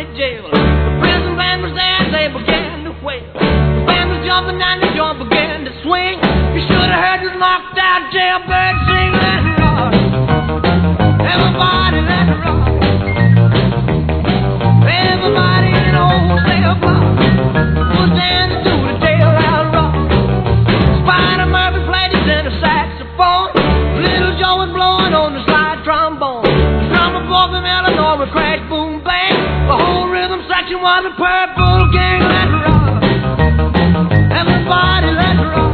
to jail. The prison band was there, they began to wail. The band was jumping and the joint began to swing. You should have heard this knocked out jailbird sing. Let it rock, everybody let it rock. Everybody in the old cell block was dancing to the jailhouse rock. Spider Murphy played his tenor saxophone. Little Joe was blowing on the slide trombone. The drummer boy from Illinois would crash, boom, bang. The whole rhythm section was a Purple Gang. Let it rock, everybody let it rock.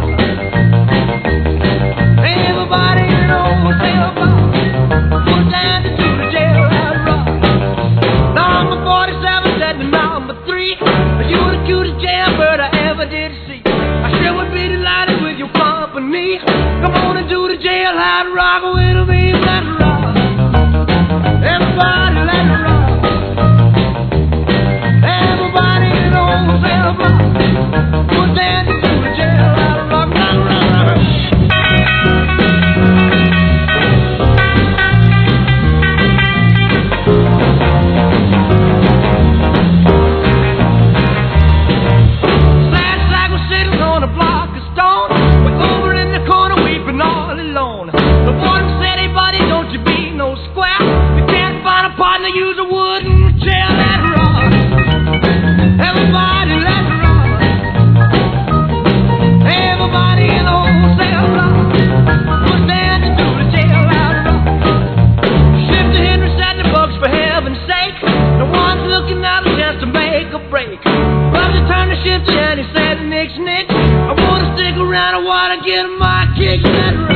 Everybody in the old cell block was dancing to the jailhouse rock. Number 47 said to number 3, you the cutest jailbird I ever did see. I sure would be delighted with your company. Come on and do the jailhouse rock with me. Let it rock, everybody let it rock. Everybody in the old cell block was dancing to the jailhouse rock. Rock, rock, rock. Sad sack was sitting on a block of stone. We're over in the corner weeping all alone. The warden said, hey buddy, don't you be no square. You can't find a partner, use a wooden chair. Let it rock, everybody let it rock. Everybody in the old cell block was dancing to the jailhouse rock. Shifter Henry said the books for heaven's sake. No one's looking out a chance to make a break. Bubsy turned to Shifter and he said, Nick, I wanna stick around, I wanna get my kicks. Let it rock.